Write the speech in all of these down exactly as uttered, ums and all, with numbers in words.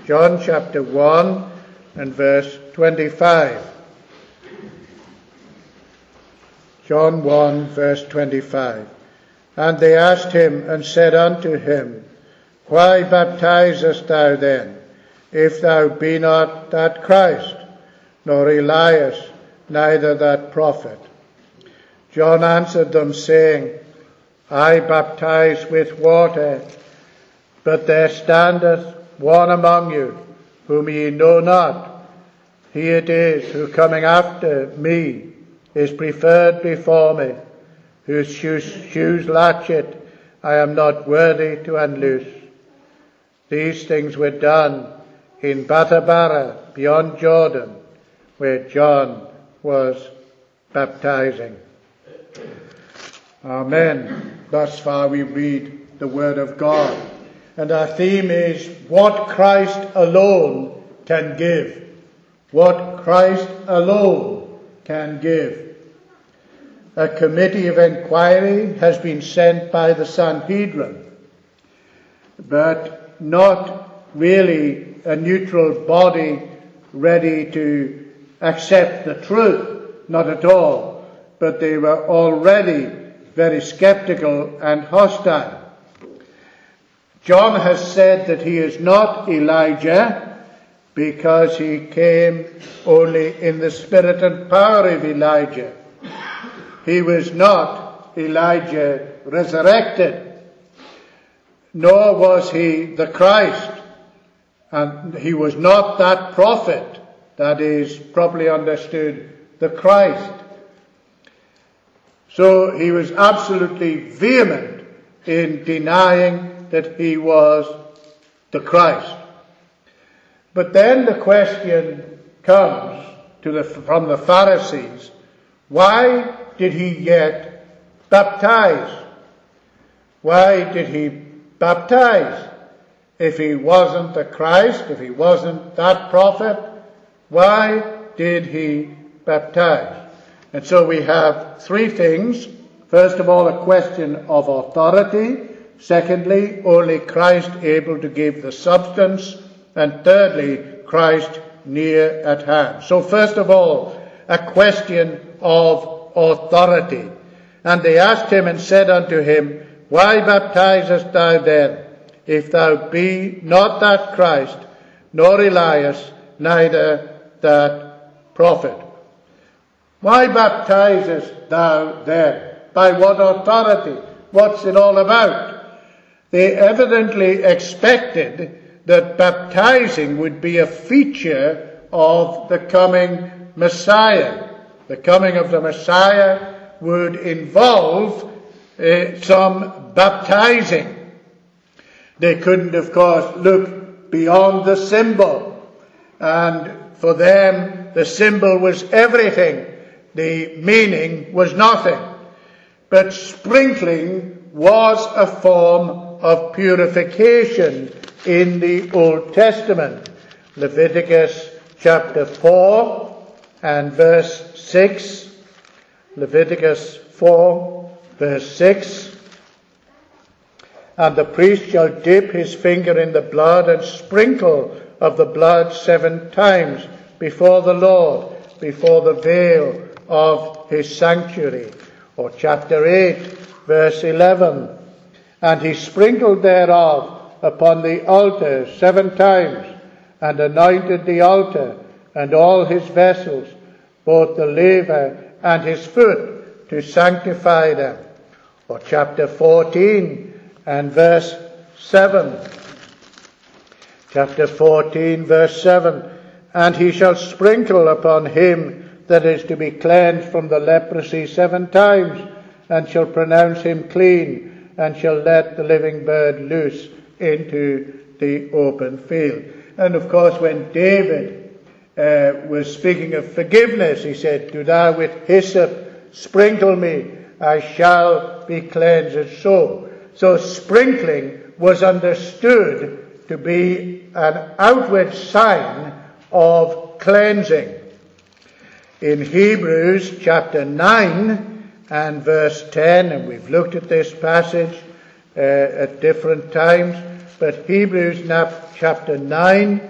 John chapter one and verse twenty-five. John one verse twenty-five. And they asked him and said unto him, Why baptizest thou then, if thou be not that Christ, nor Elias, neither that prophet? John answered them, saying, I baptize with water, but there standeth one among you, whom ye know not. He it is who coming after me is preferred before me, whose shoes, shoes latchet I am not worthy to unloose. These things were done in Bethabara beyond Jordan, where John was baptizing. Amen. Thus far we read the word of God. And our theme is what Christ alone can give. What Christ alone can give. A committee of inquiry has been sent by the Sanhedrin, but not really a neutral body ready to accept the truth, not at all, but they were already very skeptical and hostile. John has said that he is not Elijah because he came only in the spirit and power of Elijah. He was not Elijah resurrected, nor was he the Christ, and he was not that prophet, that is properly understood, the Christ. So he was absolutely vehement in denying that he was the Christ. But then the question comes to the, from the Pharisees, why did he yet baptize? Why did he baptize? If he wasn't the Christ, if he wasn't that prophet, why did he baptize? And so we have three things. First of all, a question of authority. Secondly, only Christ able to give the substance. And thirdly, Christ near at hand. So first of all, a question of authority. And they asked him and said unto him, Why baptizest thou then, if thou be not that Christ, nor Elias, neither that prophet? Why baptizest thou then? By what authority? What's it all about? They evidently expected that baptizing would be a feature of the coming Messiah. The coming of the Messiah would involve uh, some baptizing. They couldn't, of course, look beyond the symbol. And for them, the symbol was everything. The meaning was nothing. But sprinkling was a form of purification in the Old Testament. Leviticus chapter four and verse six. Leviticus four verse six. And the priest shall dip his finger in the blood and sprinkle of the blood seven times before the Lord, before the veil of his sanctuary. Or chapter eight verse eleven. And he sprinkled thereof upon the altar seven times, and anointed the altar and all his vessels, both the laver and his foot, to sanctify them. Or chapter fourteen and verse seven. Chapter fourteen verse seven. And he shall sprinkle upon him that is to be cleansed from the leprosy seven times, and shall pronounce him clean, and shall let the living bird loose into the open field. And of course, when David uh, was speaking of forgiveness, he said, Do thou with hyssop sprinkle me, I shall be cleansed as so. So sprinkling was understood to be an outward sign of cleansing. In Hebrews chapter nine and verse ten, and we've looked at this passage uh, at different times, but Hebrews chapter nine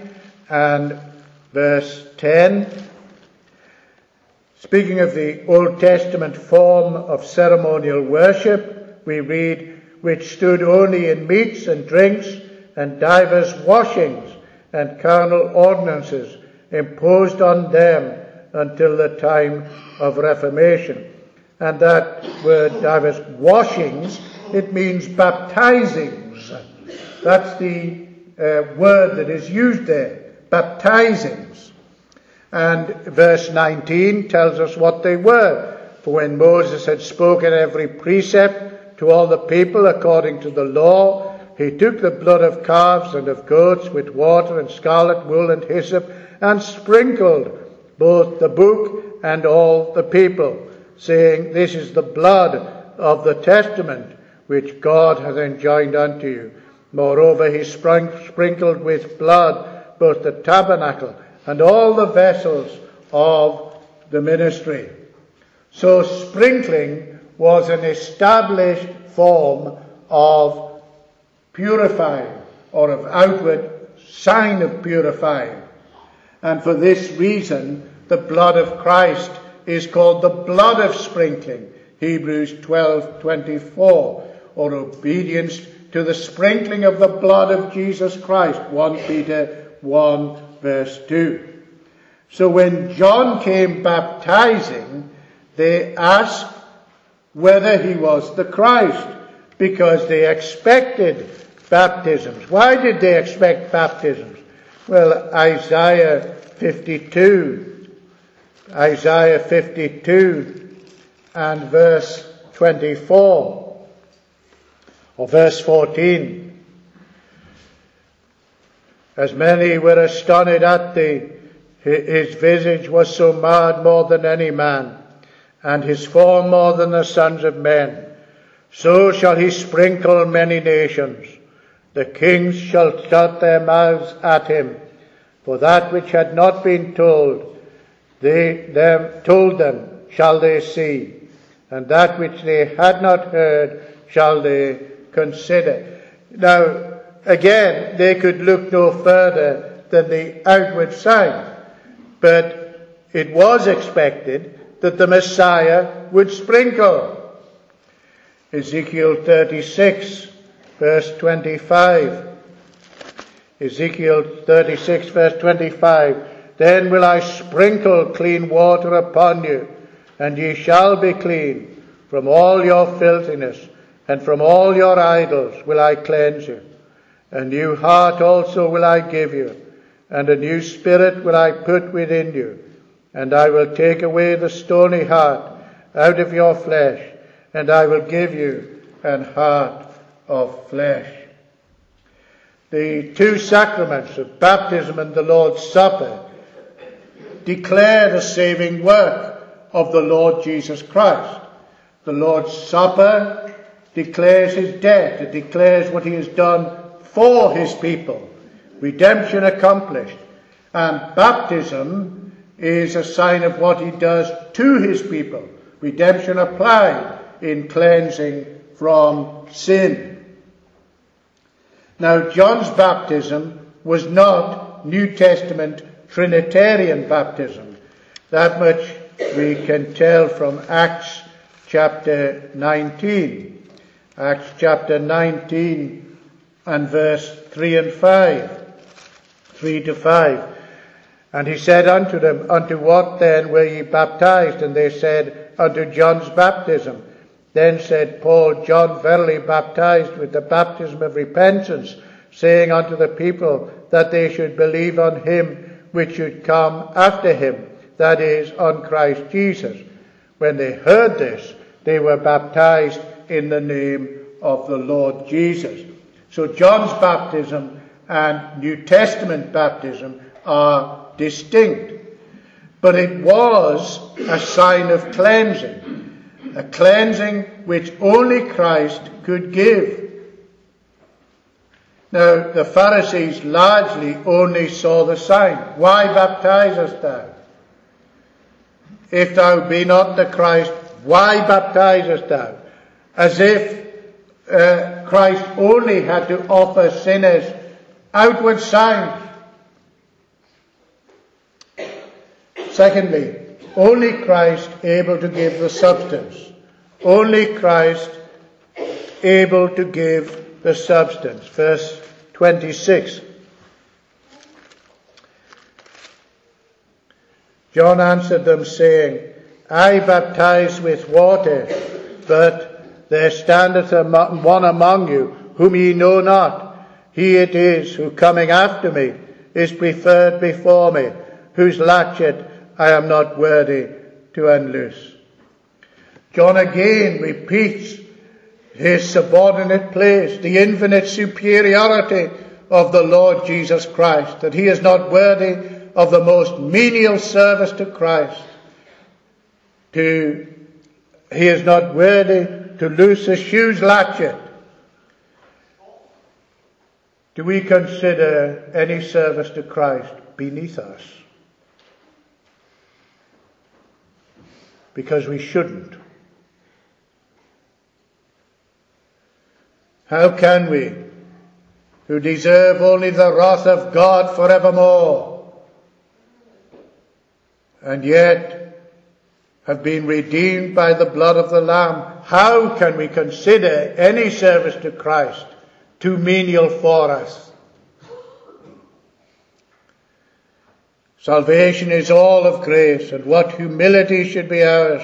and verse ten. Speaking of the Old Testament form of ceremonial worship, we read, which stood only in meats and drinks and divers washings and carnal ordinances imposed on them until the time of Reformation. And that word divers washings, it means baptizings. That's the uh, word that is used there, baptizings. And verse nineteen tells us what they were. For when Moses had spoken every precept to all the people according to the law, he took the blood of calves and of goats with water and scarlet wool and hyssop, and sprinkled both the book and all the people, saying, This is the blood of the testament which God hath enjoined unto you. Moreover, he sprink- sprinkled with blood both the tabernacle and all the vessels of the ministry. So sprinkling was an established form of purifying, or of outward sign of purifying. And for this reason, the blood of Christ is called the blood of sprinkling, Hebrews twelve twenty-four, or obedience to the sprinkling of the blood of Jesus Christ, First Peter one verse two. So when John came baptizing, they asked whether he was the Christ, because they expected baptisms. Why did they expect baptisms? Well, Isaiah fifty-two, Isaiah fifty-two and verse twenty-four, or verse fourteen. As many were astonished at thee, his visage was so marred more than any man, and his form more than the sons of men. So shall he sprinkle many nations. The kings shall shut their mouths at him. For that which had not been told, they them told them shall they see, and that which they had not heard shall they consider. Now, again, they could look no further than the outward sign, but it was expected that the Messiah would sprinkle. Ezekiel thirty-six, verse twenty-five. Ezekiel thirty-six, verse twenty-five. Then will I sprinkle clean water upon you, and ye shall be clean. From all your filthiness and from all your idols will I cleanse you. A new heart also will I give you, and a new spirit will I put within you. And I will take away the stony heart out of your flesh, and I will give you an heart of flesh. The two sacraments of baptism and the Lord's Supper declare the saving work of the Lord Jesus Christ. The Lord's Supper declares his death. It declares what he has done for his people. Redemption accomplished. And baptism is a sign of what he does to his people. Redemption applied in cleansing from sin. Now, John's baptism was not New Testament Trinitarian baptism. That much we can tell from Acts chapter nineteen. Acts chapter nineteen and verse three and five. three to five. And he said unto them, Unto what then were ye baptized? And they said, Unto John's baptism. Then said Paul, John verily baptized with the baptism of repentance, saying unto the people that they should believe on him which should come after him, that is, on Christ Jesus. When they heard this, they were baptized in the name of the Lord Jesus. So John's baptism and New Testament baptism are distinct. But it was a sign of cleansing, a cleansing which only Christ could give. Now, the Pharisees largely only saw the sign. Why baptizest thou? If thou be not the Christ, why baptizest thou? As if uh, Christ only had to offer sinners outward signs, Secondly, only Christ able to give the substance. Only Christ able to give the substance. Verse twenty-six. John answered them, saying, I baptize with water, but there standeth one among you, whom ye know not. He it is who coming after me is preferred before me, whose latchet I am not worthy to unloose. John again repeats his subordinate place, the infinite superiority of the Lord Jesus Christ, that he is not worthy of the most menial service to Christ. To, he is not worthy to loose the shoe's latchet. Do we consider any service to Christ beneath us? Because we shouldn't. How can we, who deserve only the wrath of God forevermore, and yet have been redeemed by the blood of the Lamb, how can we consider any service to Christ too menial for us? Salvation is all of grace, and what humility should be ours.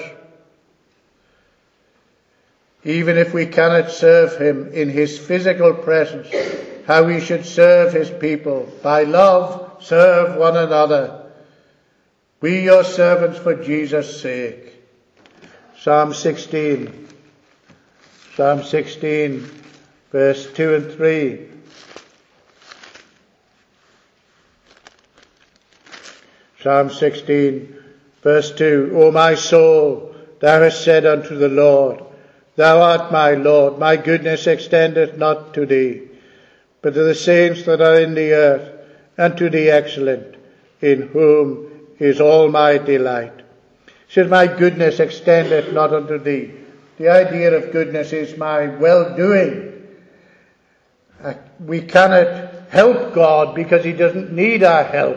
Even if we cannot serve him in his physical presence, how we should serve his people. By love, serve one another. We your servants for Jesus' sake. Psalm sixteen. Psalm sixteen, verse two and three. Psalm sixteen, verse two. O my soul, thou hast said unto the Lord, Thou art my Lord, my goodness extendeth not to thee, but to the saints that are in the earth, and to the excellent, in whom is all my delight. He says, my goodness extendeth not unto thee. The idea of goodness is my well-doing. Uh, we cannot help God because he doesn't need our help.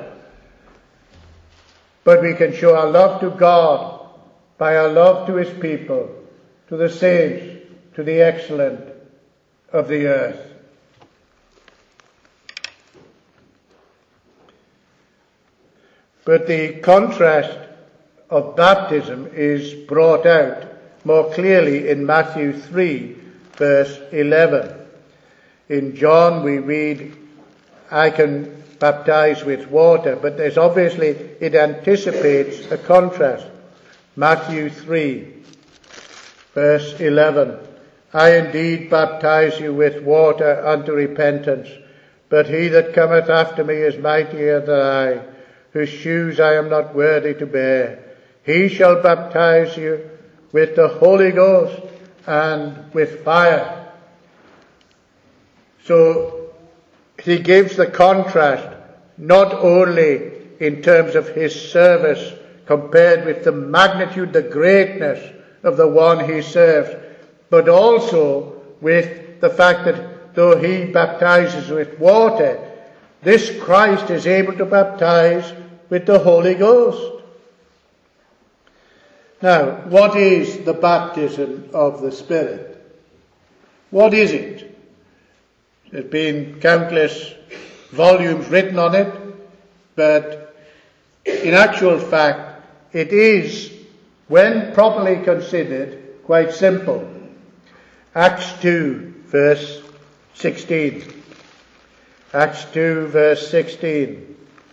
But we can show our love to God by our love to his people, to the saints, to the excellent of the earth. But the contrast of baptism is brought out more clearly in Matthew three, verse eleven. In John we read, I can baptize with water, but there's obviously, it anticipates a contrast. Matthew three, verse eleven. I indeed baptize you with water unto repentance, but he that cometh after me is mightier than I, whose shoes I am not worthy to bear. He shall baptize you with the Holy Ghost and with fire. So he gives the contrast not only in terms of his service compared with the magnitude, the greatness of the one he serves, but also with the fact that though he baptizes with water, this Christ is able to baptize with the Holy Ghost. Now, what is the baptism of the Spirit? What is it? There's been countless volumes written on it, but in actual fact, it is, when properly considered, quite simple. Acts two, verse sixteen. Acts two, verse sixteen.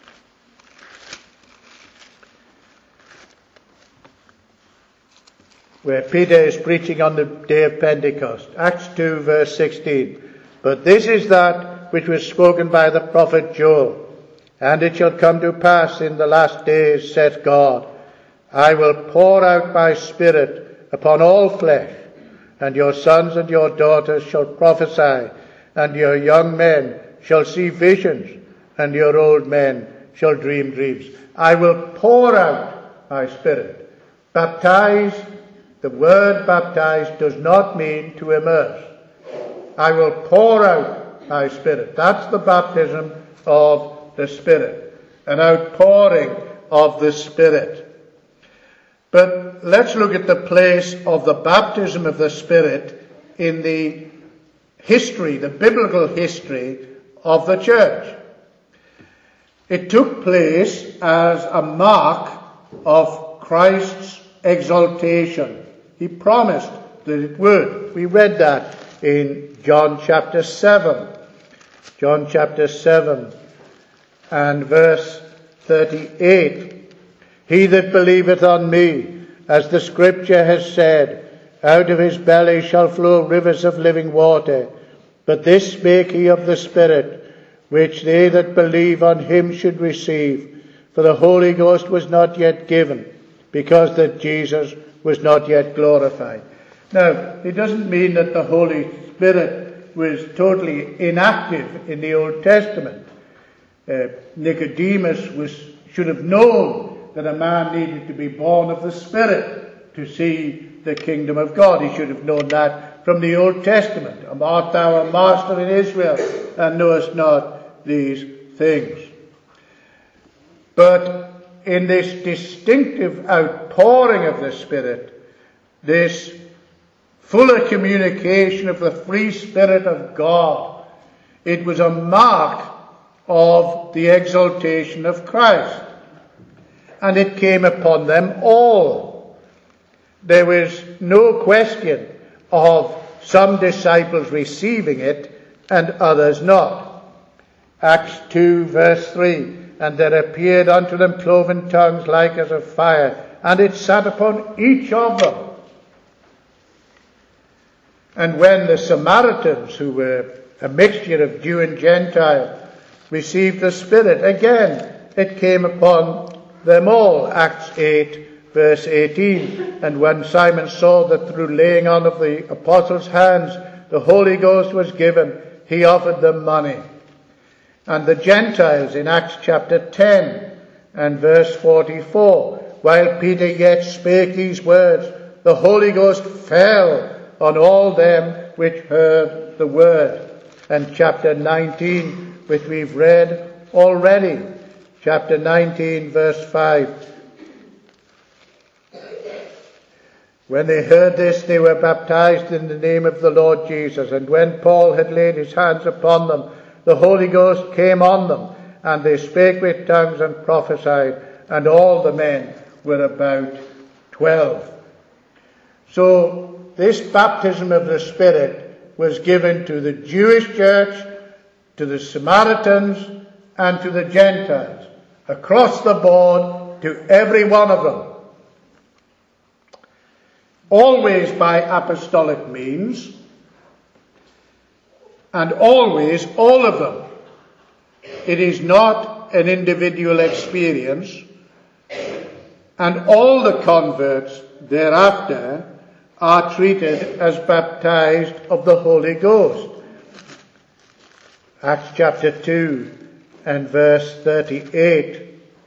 Where Peter is preaching on the day of Pentecost. Acts two, verse sixteen. But this is that which was spoken by the prophet Joel. And it shall come to pass in the last days, saith God, I will pour out my Spirit upon all flesh, and your sons and your daughters shall prophesy, and your young men shall see visions, and your old men shall dream dreams. I will pour out my Spirit. Baptize, the word baptize does not mean to immerse. I will pour out my Spirit. That's the baptism of the Spirit. An outpouring of the Spirit. But let's look at the place of the baptism of the Spirit in the history, the biblical history of the church. It took place as a mark of Christ's exaltation. He promised that it would. We read that in John chapter seven. John chapter seven and verse thirty-eight. He that believeth on me, as the scripture has said, out of his belly shall flow rivers of living water. But this spake he of the Spirit, which they that believe on him should receive. For the Holy Ghost was not yet given, because that Jesus was not yet glorified. Now, it doesn't mean that the Holy Spirit was totally inactive in the Old Testament. Uh, Nicodemus was, should have known that a man needed to be born of the Spirit to see the kingdom of God. He should have known that from the Old Testament. Art thou a master in Israel, and knowest not these things? But in this distinctive outpouring of the Spirit, this fuller communication of the free Spirit of God, it was a mark of the exaltation of Christ. And it came upon them all. There was no question of some disciples receiving it and others not. Acts two verse three. And there appeared unto them cloven tongues like as of fire, and it sat upon each of them. And when the Samaritans, who were a mixture of Jew and Gentile, received the Spirit, again it came upon them all. Acts eight verse eighteen. And when Simon saw that through laying on of the apostles' hands the Holy Ghost was given, he offered them money. And the Gentiles in Acts chapter ten and verse forty-four, while Peter yet spake these words, the Holy Ghost fell on all them which heard the word. And chapter nineteen, which we've read already, chapter nineteen verse five. When they heard this, they were baptized in the name of the Lord Jesus. And when Paul had laid his hands upon them, the Holy Ghost came on them, and they spake with tongues and prophesied, and all the men were about twelve. So this baptism of the Spirit was given to the Jewish church, to the Samaritans, and to the Gentiles, across the board, to every one of them. Always by apostolic means, and always, all of them. It is not an individual experience, and all the converts thereafter are treated as baptized of the Holy Ghost. Acts chapter two and verse thirty-eight.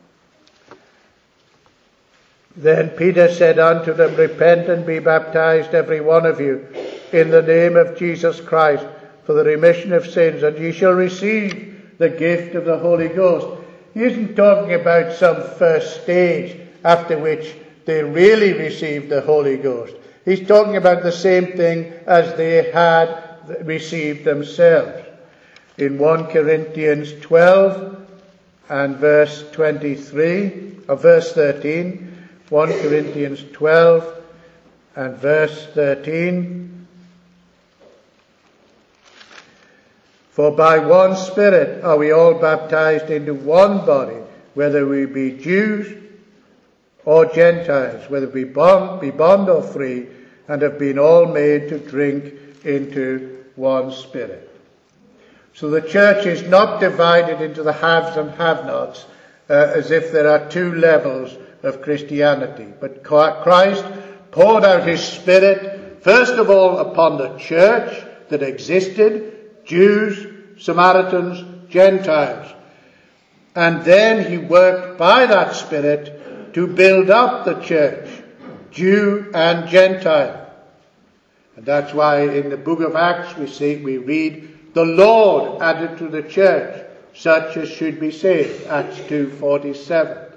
Then Peter said unto them, Repent and be baptized every one of you in the name of Jesus Christ for the remission of sins, and ye shall receive the gift of the Holy Ghost. He isn't talking about some first stage after which they really received the Holy Ghost. He's talking about the same thing as they had received themselves. In First Corinthians twelve and verse twenty-three, or verse thirteen, First Corinthians twelve and verse thirteen. For by one Spirit are we all baptized into one body, whether we be Jews or Gentiles, whether we bond, be bond or free, and have been all made to drink into one Spirit. So the church is not divided into the haves and have-nots, uh, as if there are two levels of Christianity. But Christ poured out his Spirit, first of all upon the church that existed, Jews, Samaritans, Gentiles. And then he worked by that Spirit to build up the church, Jew and Gentile. And that's why in the book of Acts we see, we read, the Lord added to the church such as should be saved, Acts two forty-seven.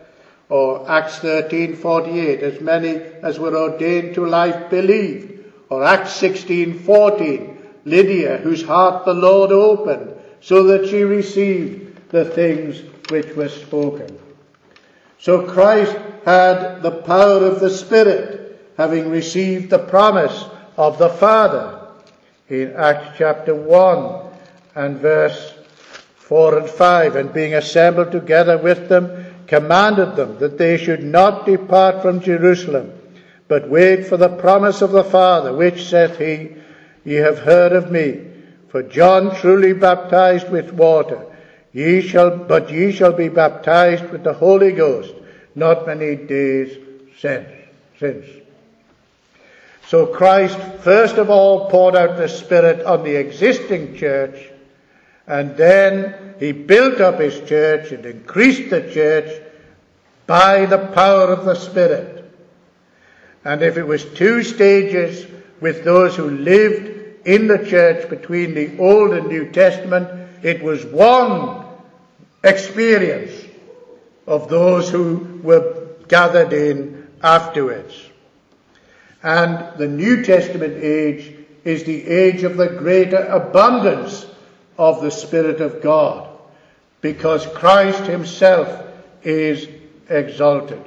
Or Acts thirteen forty-eight, as many as were ordained to life believed. Or Acts sixteen fourteen, Lydia, whose heart the Lord opened, so that she received the things which were spoken. So Christ had the power of the Spirit, having received the promise of the Father. In Acts chapter one and verse four and five, and being assembled together with them, commanded them that they should not depart from Jerusalem, but wait for the promise of the Father, which, saith he, ye have heard of me. For John truly baptized with water, ye shall, but ye shall be baptized with the Holy Ghost not many days since. since. So Christ first of all poured out the Spirit on the existing church, and then he built up his church and increased the church by the power of the Spirit. And if it was two stages with those who lived in the church between the Old and New Testament, it was one experience of those who were gathered in afterwards. And the New Testament age is the age of the greater abundance of the Spirit of God, because Christ himself is exalted.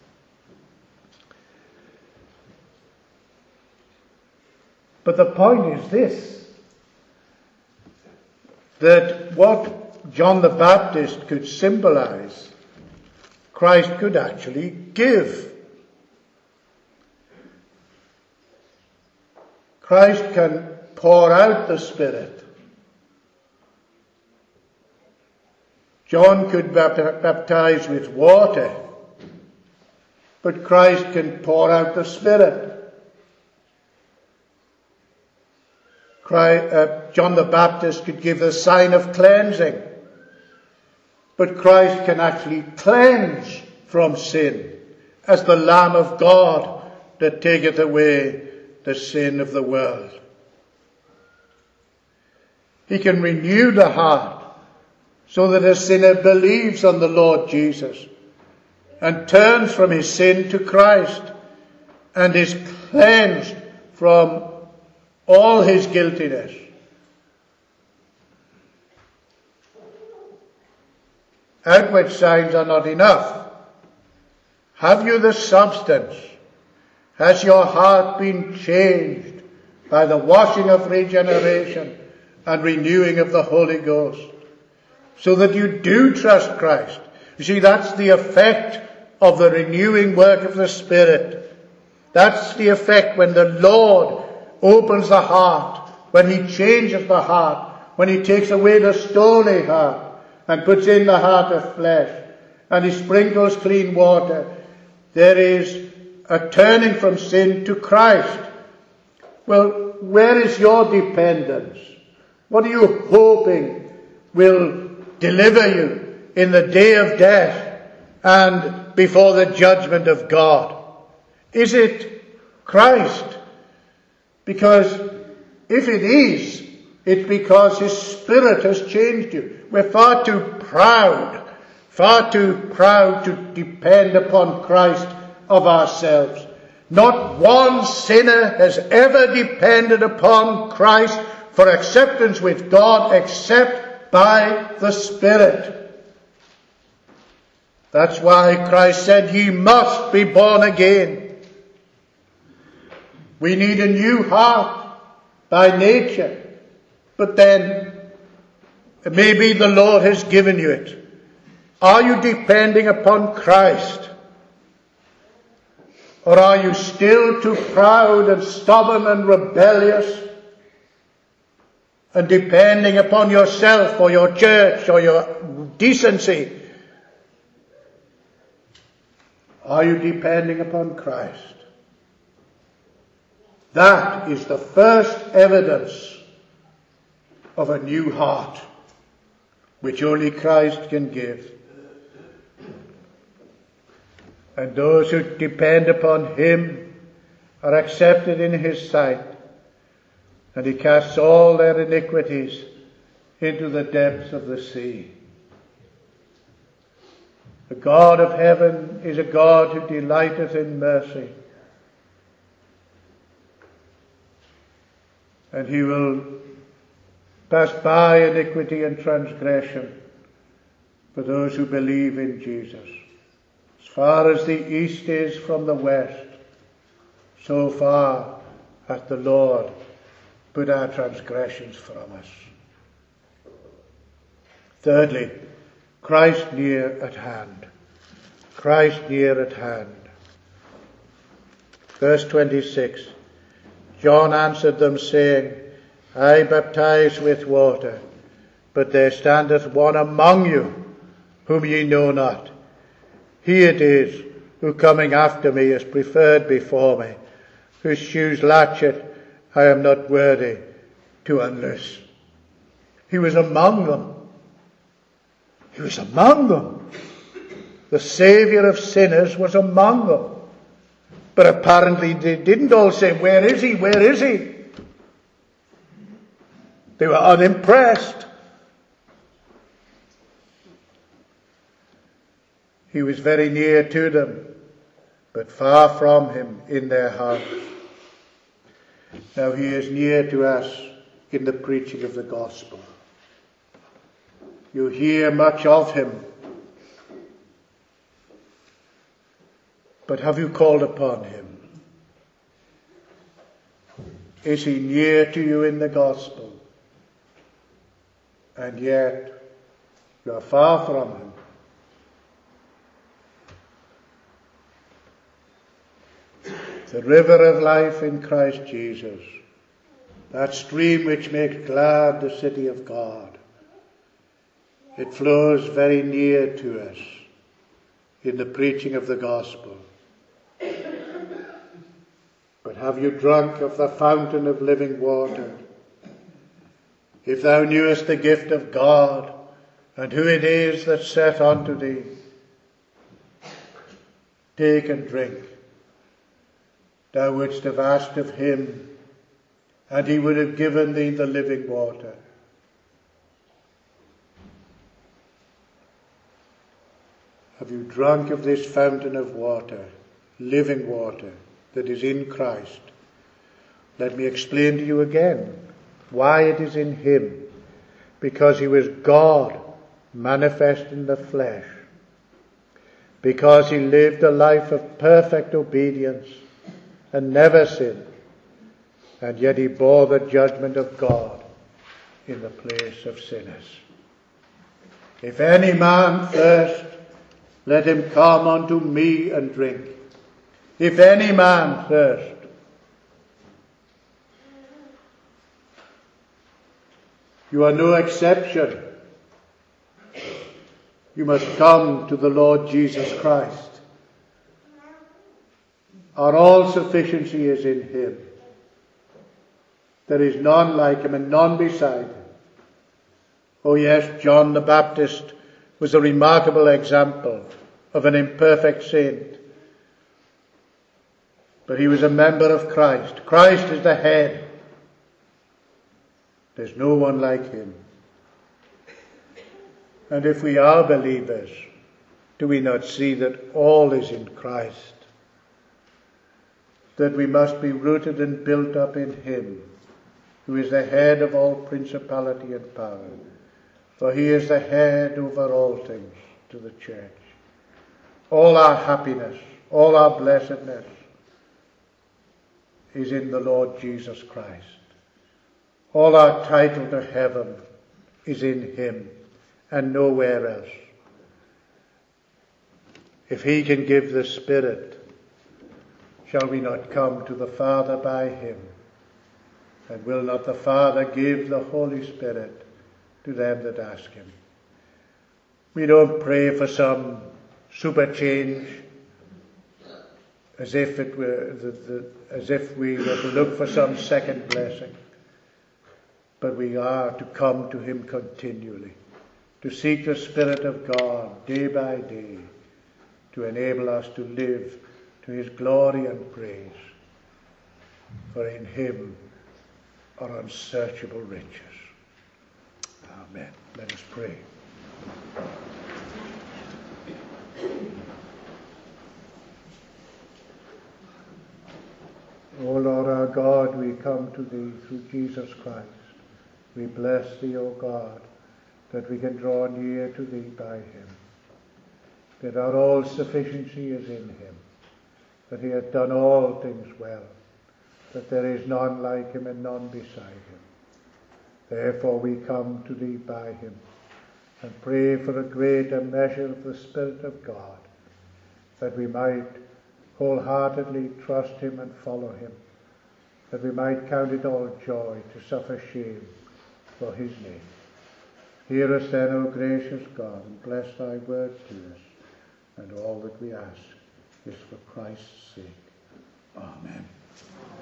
But the point is this, that what John the Baptist could symbolize, Christ could actually give. Christ can pour out the Spirit. John could baptize with water, but Christ can pour out the Spirit. Christ, uh, John the Baptist could give the sign of cleansing, but Christ can actually cleanse from sin as the Lamb of God that taketh away the sin of the world. He can renew the heart so that a sinner believes on the Lord Jesus and turns from his sin to Christ and is cleansed from all his guiltiness. Outward signs are not enough. Have you the substance? Has your heart been changed by the washing of regeneration and renewing of the Holy Ghost, so that you do trust Christ? You see, that's the effect of the renewing work of the Spirit. That's the effect when the Lord opens the heart, when he changes the heart, when he takes away the stony heart and puts in the heart of flesh, and he sprinkles clean water. There is a turning from sin to Christ. Well, where is your dependence? What are you hoping will deliver you in the day of death and before the judgment of God? Is it Christ? Because if it is, it's because his Spirit has changed you. We're far too proud, far too proud to depend upon Christ of ourselves. Not one sinner has ever depended upon Christ for acceptance with God except by the Spirit. That's why Christ said, ye must be born again. We need a new heart by nature, but then maybe the Lord has given you it. Are you depending upon Christ? Or are you still too proud and stubborn and rebellious and depending upon yourself or your church or your decency? Are you depending upon Christ? That is the first evidence of a new heart, which only Christ can give. And those who depend upon him are accepted in his sight, and he casts all their iniquities into the depths of the sea. The God of heaven is a God who delighteth in mercy. And he will pass by iniquity and transgression for those who believe in Jesus. As far as the east is from the west, so far hath the Lord put our transgressions from us. Thirdly, Christ near at hand. Christ near at hand. Verse twenty-six. John answered them, saying, I baptize with water, but there standeth one among you, whom ye know not. He it is, who coming after me is preferred before me, whose shoes latchet I am not worthy to unloose. He was among them. He was among them. The Saviour of sinners was among them. But apparently they didn't all say, where is he? Where is he? They were unimpressed. He was very near to them, but far from him in their hearts. Now he is near to us in the preaching of the gospel. You hear much of him. But have you called upon him? Is he near to you in the gospel? And yet you are far from him. The river of life in Christ Jesus, that stream which makes glad the city of God, it flows very near to us in the preaching of the gospel. But have you drunk of the fountain of living water? If thou knewest the gift of God, and who it is that saith unto thee, take and drink, thou wouldst have asked of him, and he would have given thee the living water. Have you drunk of this fountain of water, living water, that is in Christ? Let me explain to you again why it is in him. Because he was God manifest in the flesh. Because he lived a life of perfect obedience and never sinned. And yet he bore the judgment of God in the place of sinners. If any man thirst, let him come unto me and drink. If any man thirst. You are no exception. You must come to the Lord Jesus Christ. Our all sufficiency is in him. There is none like him and none beside him. Oh yes, John the Baptist was a remarkable example of an imperfect saint. But he was a member of Christ. Christ is the head. There's no one like him. And if we are believers, do we not see that all is in Christ? That we must be rooted and built up in him, who is the head of all principality and power. For he is the head over all things to the church. All our happiness, all our blessedness is in the Lord Jesus Christ. All our title to heaven is in him and nowhere else. If he can give the Spirit, shall we not come to the Father by him? And will not the Father give the Holy Spirit to them that ask him? We don't pray for some super change as if it were the, the, as if we were to look for some second blessing. But we are to come to him continually, to seek the Spirit of God day by day, to enable us to live to his glory and praise. For in him are unsearchable riches. Amen. Let us pray. God, we come to thee through Jesus Christ. We bless thee, O God, that we can draw near to thee by him, that our all sufficiency is in him, that he hath done all things well, that there is none like him and none beside him. Therefore we come to thee by him, and pray for a greater measure of the Spirit of God, that we might wholeheartedly trust him and follow him, that we might count it all joy to suffer shame for his name. Hear us then, O gracious God, and bless thy word to us, and all that we ask is for Christ's sake. Amen.